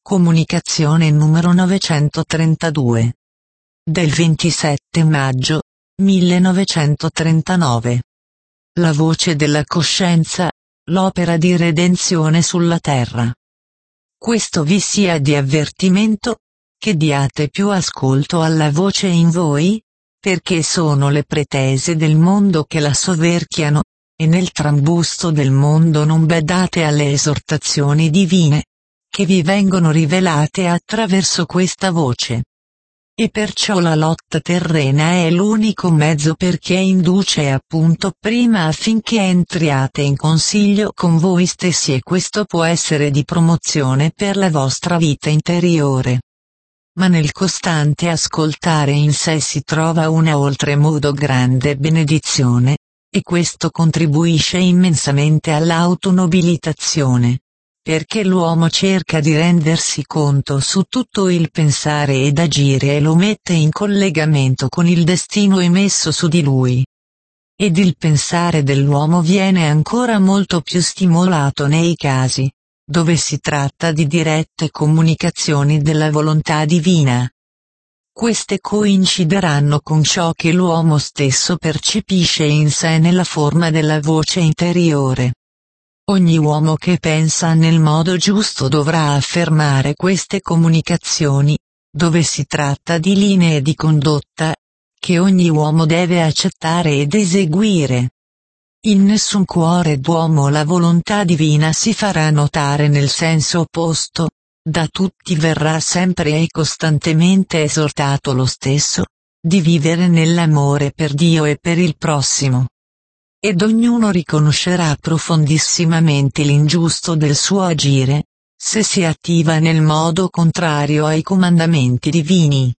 Comunicazione numero 932. Del 27 maggio 1939. La voce della coscienza, l'opera di redenzione sulla terra. Questo vi sia di avvertimento, che diate più ascolto alla voce in voi, perché sono le pretese del mondo che la soverchiano, e nel trambusto del mondo non badate alle esortazioni divine, che vi vengono rivelate attraverso questa voce. E perciò la lotta terrena è l'unico mezzo perché induce appunto prima affinché entriate in consiglio con voi stessi, e questo può essere di promozione per la vostra vita interiore. Ma nel costante ascoltare in sé si trova una oltremodo grande benedizione, e questo contribuisce immensamente all'autonobilitazione. Perché l'uomo cerca di rendersi conto su tutto il pensare ed agire e lo mette in collegamento con il destino emesso su di lui. Ed il pensare dell'uomo viene ancora molto più stimolato nei casi dove si tratta di dirette comunicazioni della volontà divina. Queste coincideranno con ciò che l'uomo stesso percepisce in sé nella forma della voce interiore. Ogni uomo che pensa nel modo giusto dovrà affermare queste comunicazioni, dove si tratta di linee di condotta, che ogni uomo deve accettare ed eseguire. In nessun cuore d'uomo la volontà divina si farà notare nel senso opposto, da tutti verrà sempre e costantemente esortato lo stesso, di vivere nell'amore per Dio e per il prossimo. Ed ognuno riconoscerà profondissimamente l'ingiusto del suo agire, se si attiva nel modo contrario ai comandamenti divini.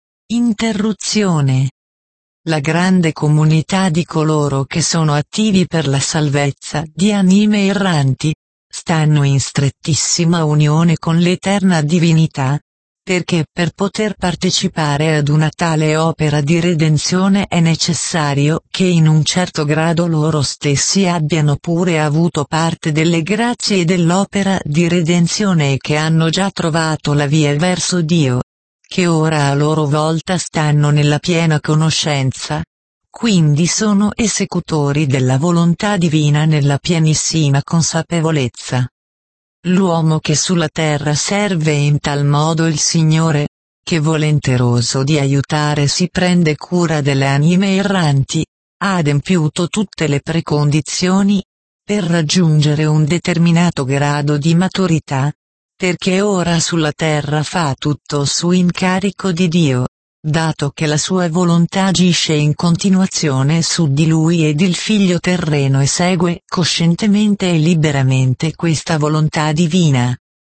Interruzione. La grande comunità di coloro che sono attivi per la salvezza di anime erranti, stanno in strettissima unione con l'eterna divinità, perché per poter partecipare ad una tale opera di redenzione è necessario che in un certo grado loro stessi abbiano pure avuto parte delle grazie dell'opera di redenzione e che hanno già trovato la via verso Dio, che ora a loro volta stanno nella piena conoscenza, quindi sono esecutori della volontà divina nella pienissima consapevolezza. L'uomo che sulla terra serve in tal modo il Signore, che volenteroso di aiutare si prende cura delle anime erranti, ha adempiuto tutte le precondizioni per raggiungere un determinato grado di maturità, perché ora sulla terra fa tutto su incarico di Dio, dato che la sua volontà agisce in continuazione su di lui ed il figlio terreno esegue coscientemente e liberamente questa volontà divina.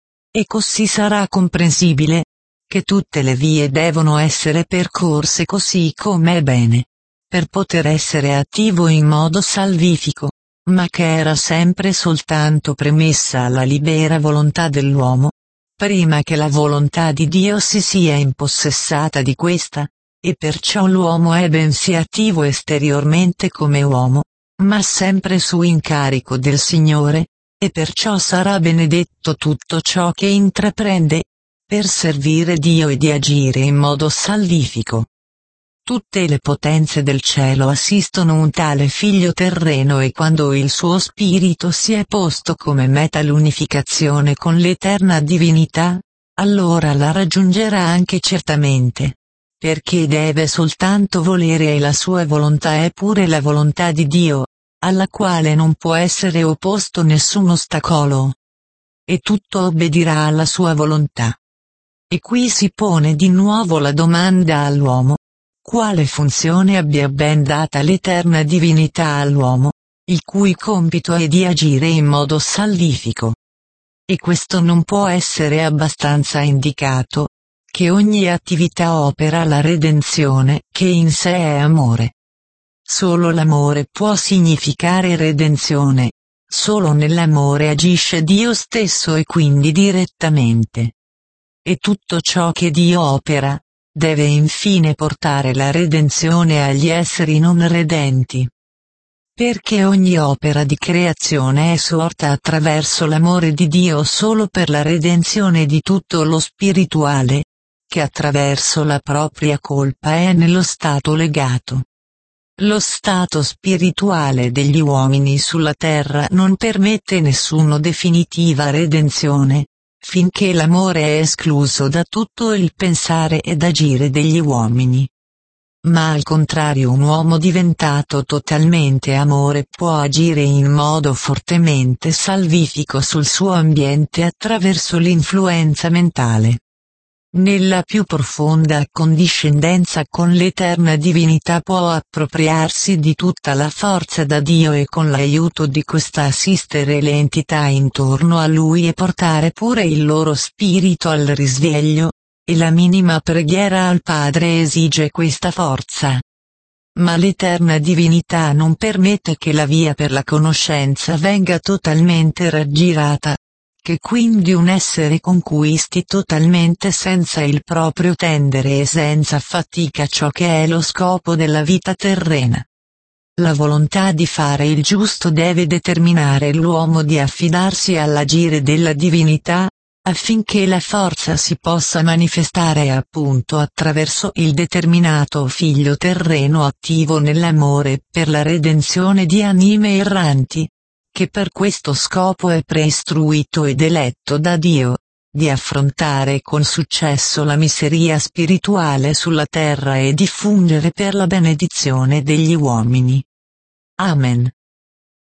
E così sarà comprensibile che tutte le vie devono essere percorse così come è bene, per poter essere attivo in modo salvifico, ma che era sempre soltanto premessa alla libera volontà dell'uomo, prima che la volontà di Dio si sia impossessata di questa, e perciò l'uomo è bensì attivo esteriormente come uomo, ma sempre su incarico del Signore, e perciò sarà benedetto tutto ciò che intraprende, per servire Dio e di agire in modo salvifico. Tutte le potenze del cielo assistono un tale figlio terreno e quando il suo spirito si è posto come meta l'unificazione con l'eterna divinità, allora la raggiungerà anche certamente. Perché deve soltanto volere e la sua volontà è pure la volontà di Dio, alla quale non può essere opposto nessun ostacolo. E tutto obbedirà alla sua volontà. E qui si pone di nuovo la domanda all'uomo. Quale funzione abbia ben data l'eterna divinità all'uomo, il cui compito è di agire in modo salvifico? E questo non può essere abbastanza indicato, che ogni attività opera la redenzione, che in sé è amore. Solo l'amore può significare redenzione, solo nell'amore agisce Dio stesso e quindi direttamente. E tutto ciò che Dio opera, deve infine portare la redenzione agli esseri non redenti. Perché ogni opera di creazione è sorta attraverso l'amore di Dio solo per la redenzione di tutto lo spirituale, che attraverso la propria colpa è nello stato legato. Lo stato spirituale degli uomini sulla terra non permette nessuna definitiva redenzione, finché l'amore è escluso da tutto il pensare ed agire degli uomini. Ma al contrario, un uomo diventato totalmente amore può agire in modo fortemente salvifico sul suo ambiente attraverso l'influenza mentale. Nella più profonda accondiscendenza con l'eterna divinità può appropriarsi di tutta la forza da Dio e con l'aiuto di questa assistere le entità intorno a lui e portare pure il loro spirito al risveglio, e la minima preghiera al Padre esige questa forza. Ma l'eterna divinità non permette che la via per la conoscenza venga totalmente raggirata, che quindi un essere conquisti totalmente senza il proprio tendere e senza fatica ciò che è lo scopo della vita terrena. La volontà di fare il giusto deve determinare l'uomo di affidarsi all'agire della divinità, affinché la forza si possa manifestare appunto attraverso il determinato figlio terreno attivo nell'amore per la redenzione di anime erranti, che per questo scopo è preistruito ed eletto da Dio, di affrontare con successo la miseria spirituale sulla terra e diffondere per la benedizione degli uomini. Amen.